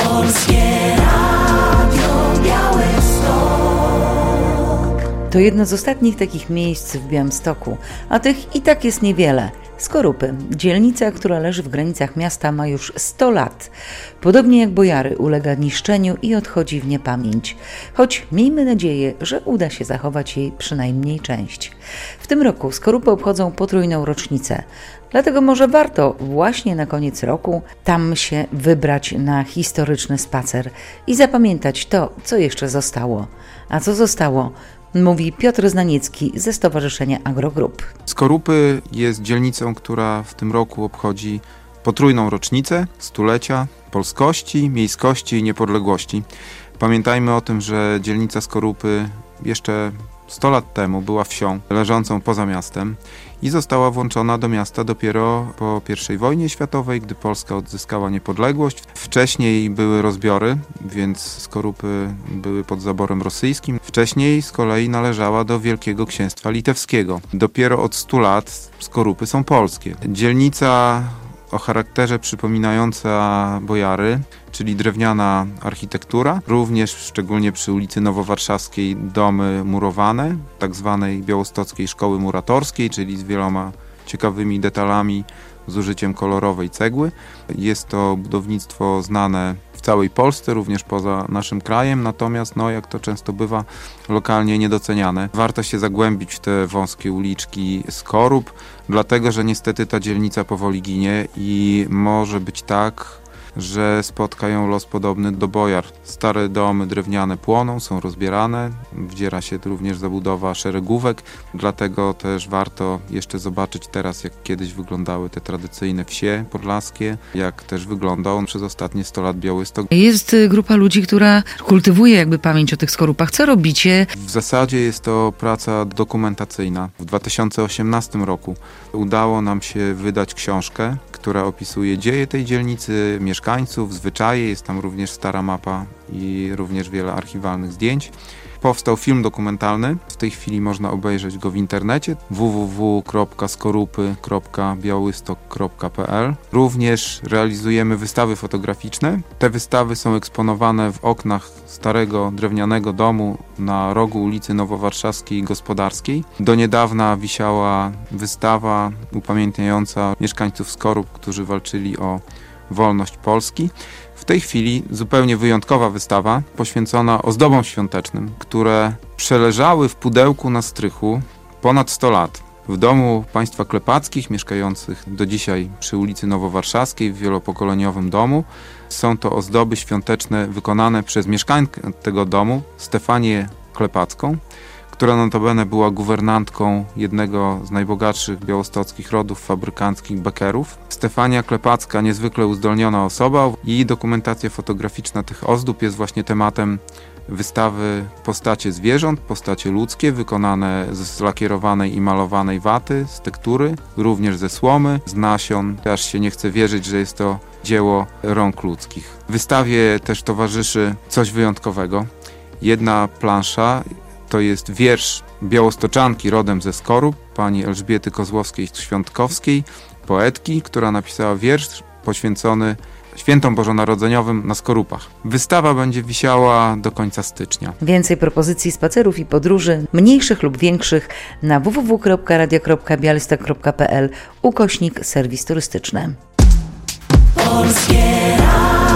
Polskie Radio Białystok. To jedno z ostatnich takich miejsc w Białymstoku, a tych i tak jest niewiele. Skorupy, dzielnica, która leży w granicach miasta, ma już 100 lat. Podobnie jak Bojary ulega niszczeniu i odchodzi w niepamięć. Choć miejmy nadzieję, że uda się zachować jej przynajmniej część. W tym roku Skorupy obchodzą potrójną rocznicę. Dlatego może warto właśnie na koniec roku tam się wybrać na historyczny spacer i zapamiętać to, co jeszcze zostało. A co zostało? Mówi Piotr Znaniecki ze Stowarzyszenia Agrogroup. Skorupy jest dzielnicą, która w tym roku obchodzi potrójną rocznicę stulecia polskości, miejskości i niepodległości. Pamiętajmy o tym, że dzielnica Skorupy jeszcze 100 lat temu była wsią leżącą poza miastem i została włączona do miasta dopiero po I wojnie światowej, gdy Polska odzyskała niepodległość. Wcześniej były rozbiory, więc Skorupy były pod zaborem rosyjskim. Wcześniej z kolei należała do Wielkiego Księstwa Litewskiego. Dopiero od 100 lat Skorupy są polskie. Dzielnica o charakterze przypominająca Bojary, czyli drewniana architektura, również szczególnie przy ulicy Nowowarszawskiej domy murowane, tak zwanej białostockiej szkoły muratorskiej, czyli z wieloma ciekawymi detalami z użyciem kolorowej cegły. Jest to budownictwo znane w całej Polsce, również poza naszym krajem, natomiast jak to często bywa, lokalnie niedoceniane. Warto się zagłębić w te wąskie uliczki Skorup, dlatego że niestety ta dzielnica powoli ginie i może być tak, że spotka ją los podobny do Bojar. Stare domy drewniane płoną, są rozbierane, wdziera się również zabudowa szeregówek, dlatego też warto jeszcze zobaczyć teraz, jak kiedyś wyglądały te tradycyjne wsie podlaskie, jak też wyglądał przez ostatnie 100 lat Białystok. Jest grupa ludzi, która kultywuje pamięć o tych skorupach. Co robicie? W zasadzie jest to praca dokumentacyjna. W 2018 roku udało nam się wydać książkę, która opisuje dzieje tej dzielnicy, mieszkańców, zwyczaje. Jest tam również stara mapa i również wiele archiwalnych zdjęć. Powstał film dokumentalny. W tej chwili można obejrzeć go w internecie www.skorupy.białystok.pl. Również realizujemy wystawy fotograficzne. Te wystawy są eksponowane w oknach starego drewnianego domu na rogu ulicy Nowowarszawskiej i Gospodarskiej. Do niedawna wisiała wystawa upamiętniająca mieszkańców Skorup, którzy walczyli o wolność Polski. W tej chwili zupełnie wyjątkowa wystawa poświęcona ozdobom świątecznym, które przeleżały w pudełku na strychu ponad 100 lat. W domu państwa Klepackich, mieszkających do dzisiaj przy ulicy Nowowarszawskiej w wielopokoleniowym domu. Są to ozdoby świąteczne wykonane przez mieszkankę tego domu, Stefanię Klepacką, która notabene była guwernantką jednego z najbogatszych białostockich rodów fabrykanckich Beckerów. Stefania Klepacka, niezwykle uzdolniona osoba, i dokumentacja fotograficzna tych ozdób jest właśnie tematem wystawy Postacie zwierząt, postacie ludzkie, wykonane z lakierowanej i malowanej waty, z tektury, również ze słomy, z nasion. Aż się nie chce wierzyć, że jest to dzieło rąk ludzkich. Wystawie też towarzyszy coś wyjątkowego. Jedna plansza to jest wiersz białostoczanki rodem ze Skorup, pani Elżbiety Kozłowskiej-Świątkowskiej, poetki, która napisała wiersz poświęcony świętom bożonarodzeniowym na Skorupach. Wystawa będzie wisiała do końca stycznia. Więcej propozycji spacerów i podróży, mniejszych lub większych, na www.radio.bialystok.pl / serwis turystyczny. Polskie Radio.